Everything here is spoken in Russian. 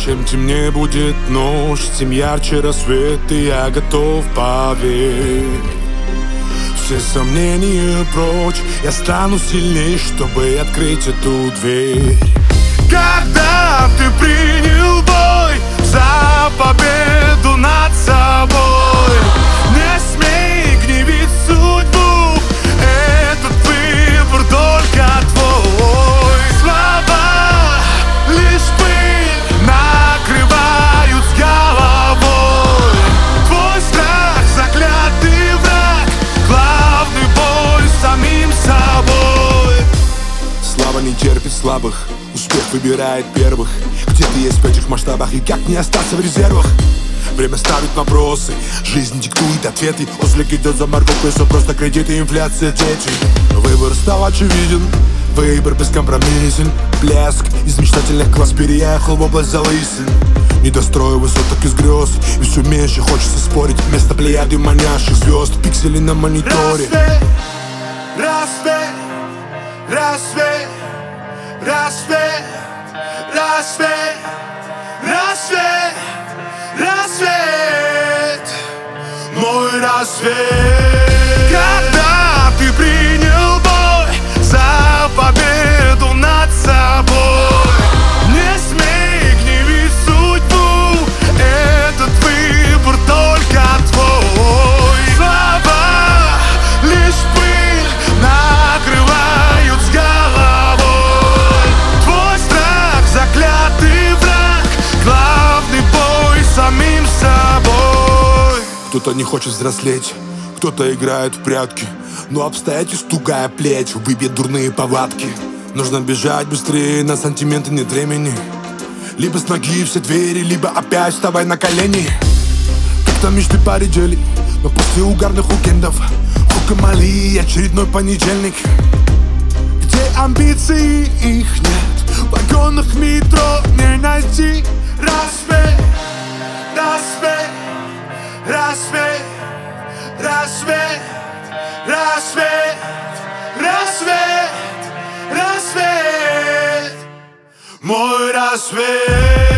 Чем темнее будет ночь, тем ярче рассвет, и я готов поверить. Все сомнения прочь, я стану сильней, чтобы открыть эту дверь. Когда ты принял бой за победу над собой, не смей гневить судьбу, этот выбор только твой. Слова лишь пыль накрывают с головой. Твой страх заклятый враг, главный бой с самим собой. Слава не терпит слабых, успех выбирает первых. Где ты есть в этих масштабах и как не остаться в резервах? Время ставит вопросы, жизнь диктует ответы. Ослик идет за морковкой, все просто кредиты, инфляция, дети. Выбор стал очевиден, выбор бескомпромиссен. Блеск из мечтательных глаз переехал в область залысин. Не дострою высоток из грез, и все меньше хочется спорить. Вместо плеяды манящих звезд, пиксели на мониторе. Рассвет, рассвет, рассвет, рассвет, рассвет, рассвет, мой рассвет. Когда ты принял бой за победу над собой, не смей гневить судьбу, этот выбор только твой. Слова лишь пыль накрывают с головой. Твой страх заклятый враг, главный бой с самим собой. Кто-то не хочет взрослеть, кто-то играет в прятки, но обстоятельств тугая плеть выбьет дурные повадки. Нужно бежать быстрее, на сантименты нет времени. Либо с ноги все двери, либо опять вставай на колени. Как-то мечты поредели, но после угарных уикендов хук и Мали, очередной понедельник. Где амбиции, их нет, в вагонах метро не найти. Рассвет, рассвет, рассвет, рассвет, рассвет, рассвет, рассвет, мой рассвет.